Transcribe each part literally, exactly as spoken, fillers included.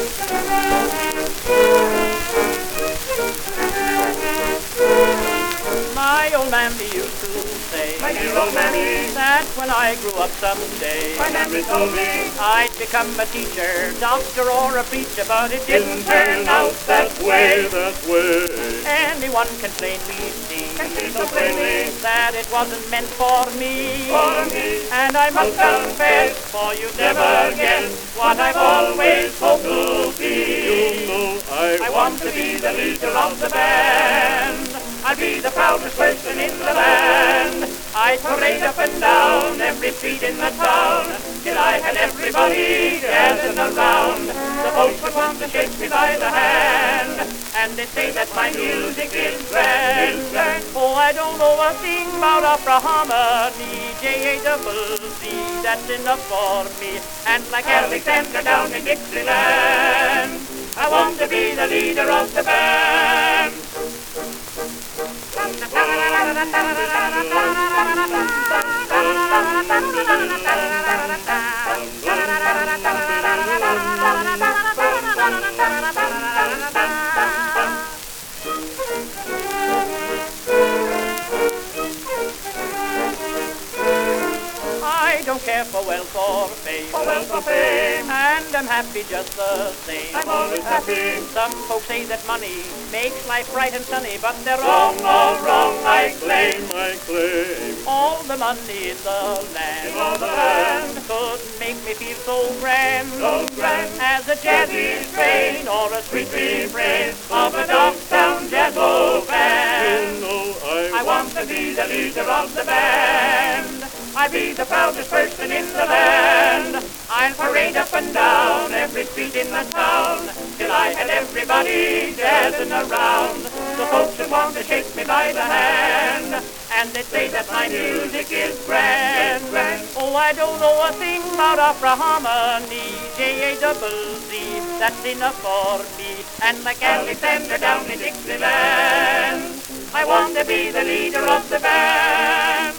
My old mammy used to say, My dear old mammy, that when I grew up someday, my mammy told me, I'd become a teacher, doctor or a preacher, but it didn't didn't turn out that way. that way. Anyone can plainly see Can see so plainly that it wasn't meant for me. for me. And I must confess, for you never guess what I've always hoped to be. You know I, I want to be the leader of the band. I'll be the proudest person in the band. I'd parade up and down every street in the town till I had everybody gathered around. The folks would want to shake me by the hand, and they say that my music is grand. Oh, I don't know a thing about opera harmony, J A double Z, that's enough for me. And like Alexander down in Dixieland, I want to be the leader of the band. I don't care for wealth or fame, For wealth or fame, and I'm happy just the same. I'm always happy. Some folks say that money makes life bright and sunny, but they're Wrong, wrong. all wrong, I claim. my claim. All the money in the land, all the land, couldn't make me feel so grand, so grand, as a jazzy strain or a sweet refrain of a Dogtown jazz You band. know I, I want to be the leader of the band. I'll be the proudest person in the land. I'll parade up and down every street in the town till I had everybody dancing around. The folks would want to shake me by the hand, and they'd say that my music is grand. Oh, I don't know a thing about opera harmony, J A double Z, that's enough for me. And like Alexander down in Dixieland, I want to be the leader of the band.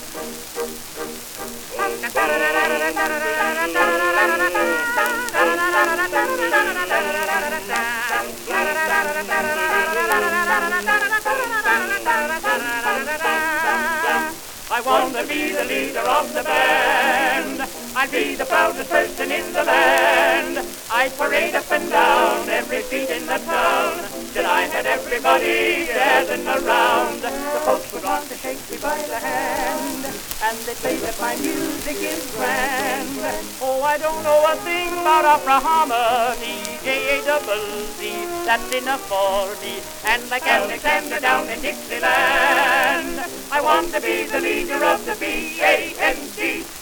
I want to be the leader of the band. I'll be the proudest person in the land. I'd parade up and down every street in the town till I had everybody gathering around. The folks would want to shake me by the hand, and they'd say that my music is grand. Oh, I don't know a thing about opera harmony, J A double Z, that's enough for me. And like Alexander down in Dixieland, I want to be the leader of the B A N D.